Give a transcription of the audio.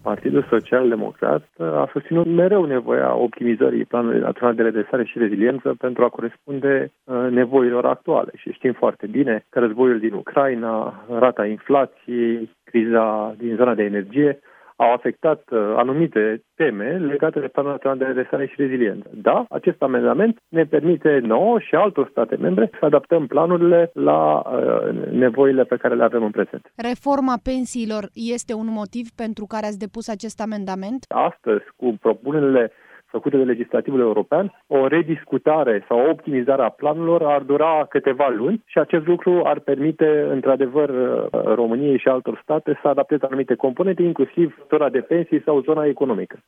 Partidul Social-Democrat a susținut mereu nevoia optimizării Planului Național de Redresare și Reziliență pentru a corespunde nevoilor actuale. Și știm foarte bine că războiul din Ucraina, rata inflației, criza din zona de energie au afectat anumite teme legate de Planul Național de Redresare și Reziliență. Da, acest amendament ne permite nouă și altor state membre să adaptăm planurile la nevoile pe care le avem în prezent. Reforma pensiilor este un motiv pentru care ați depus acest amendament? Astăzi, cu propunerile făcute de legislativul european, o rediscutare sau o optimizare a planurilor ar dura câteva luni și acest lucru ar permite, într-adevăr, României și altor state să adapteze anumite componente, inclusiv zona de pensii sau zona economică.